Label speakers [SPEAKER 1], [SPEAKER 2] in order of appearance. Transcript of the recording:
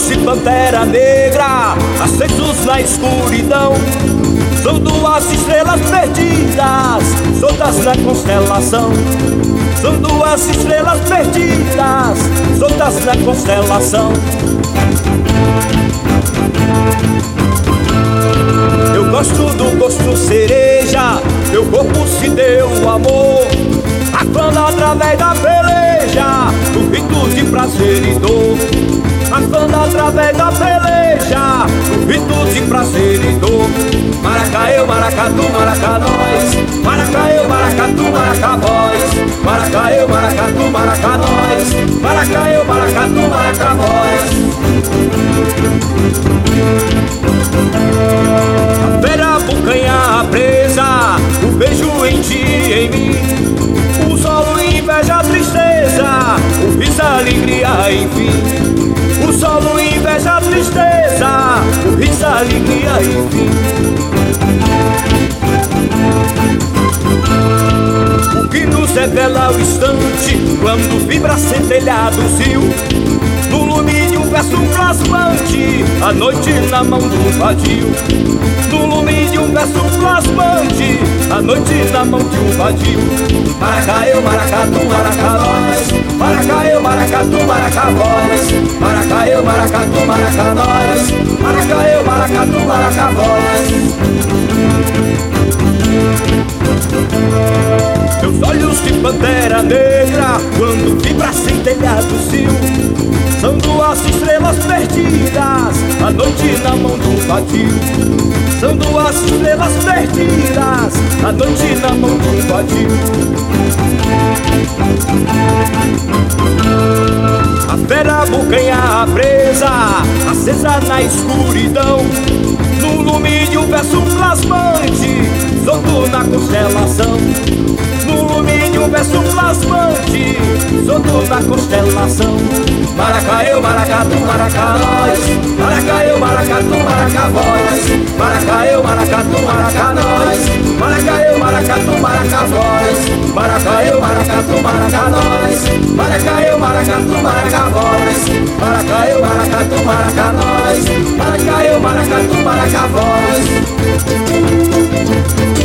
[SPEAKER 1] olhos de pantera negra, acesos na escuridão. São duas estrelas perdidas, soltas na constelação. São duas estrelas perdidas, soltas na constelação. Eu gosto do gosto cereja, meu corpo se deu amor. Afando através da peleja, o rito de prazer e dor. Afando através da peleja, o rito de prazer e dor. Maracaê, maracatu, maracanós. Maracaê, maracatu, maracavós. Maracaê, maracatu, maracanós. Maracaê, maracatu, maracavós. A fera bucanha presa, o beijo em ti, em mim. O solo inveja a tristeza, o riso a alegria, enfim. O solo inveja a tristeza, o riso a alegria, enfim. O que nos revela o instante, quando vibra centelhado o cio. No lume de um verso plasmante, a noite na mão do vadio. No lume de um verso plasmante, a noite na mão de um vadio. Maracaê, maracatu, maracanós. Maracaê, maracatu, maracavós. Maracaê, maracatu, maracanós. Maracaê, maracatu, maracavós. Meus olhos de pantera negra, quando vibra centelhado o cio. São duas estrelas perdidas, a noite na mão do vadio. São duas estrelas perdidas, a noite na mão do vadio. A fera bucanha presa, acesa na escuridão. No lume de um verso plasmante, solto na constelação. No lume de um verso plasmante, solto na constelação. Maracaê, maracatu, maracanós. Maracaê, maracatu, maracavós. Maracaê, maracatu, maracanós. Maracaê, maracatu, maracavós. Maracaê, maracatu, maracanós. Maracaê, maracatu, maracavós. Maracaê, maracatu, maracanós. Maracaê, maracatu, maracavós.